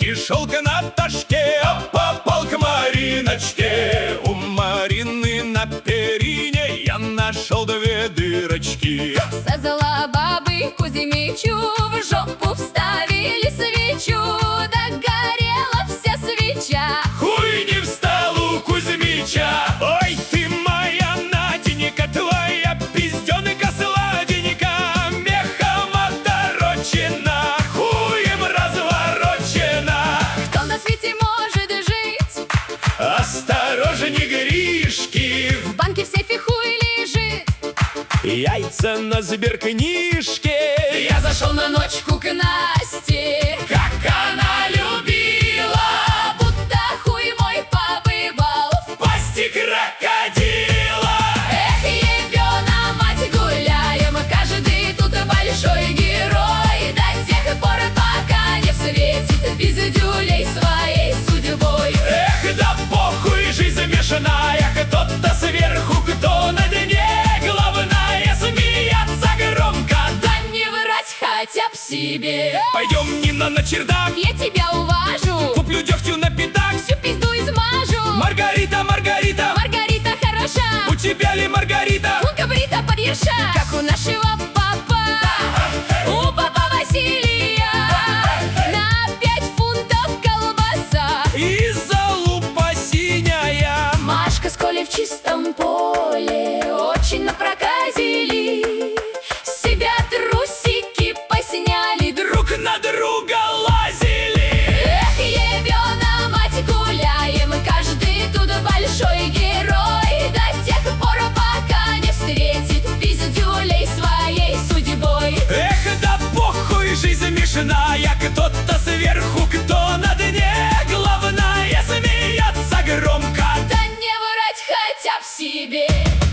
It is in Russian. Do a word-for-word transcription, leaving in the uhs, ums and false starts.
И шел к Наташке, а попал к Мариночке. У Марины на перине я нашел две дырочки. Со зла бабы Кузьмичу в жопу вставили свечу, догорела вся свеча. Хуй не встал у Кузьмича. Ой, ты моя Наденька, твоя пизденка сладенька, мехом оторочена, хуем разворочена. Кто на свете может жить? Осторожней, Гришки, В банке в сейфе хуй лежит. яйца на сберкнижке. Я зашел на ночку к Насте, Как она любила будто хуй мой побывал в пасти крокодила. Эх, ебёна мать, гуляем, каждый тут большой герой, до тех пор, пока не встретит пиздюлей своей судьбой. Эх, да похуй, жизнь замешанная, кто-то сверху, кто на дне. Главное смеяться громко, Да не врать хотя б себе. пойдем, Нина, на чердак. Я тебя уважу, Куплю дегтю на пятак. всю пизду измажу. Маргарита, Маргарита, Маргарита хороша, у тебя ли Маргарита? лунка брита под ерша, как у нашего папа, у папа Василия, на пять фунтов колбаса. И залупа синяя. Машка с Колей в чистом поле очень напроказили, с себя трусики посняли, Друг на друга лазили. Эх, ебёна мать, гуляем, каждый тут большой герой, до тех пор, пока не встретит пиздюлей своей судьбой. Эх, да похуй, жизнь замешанная, кто-то сверху, кто на дне. Главное смеяться громко. Да не врать хотя б себе.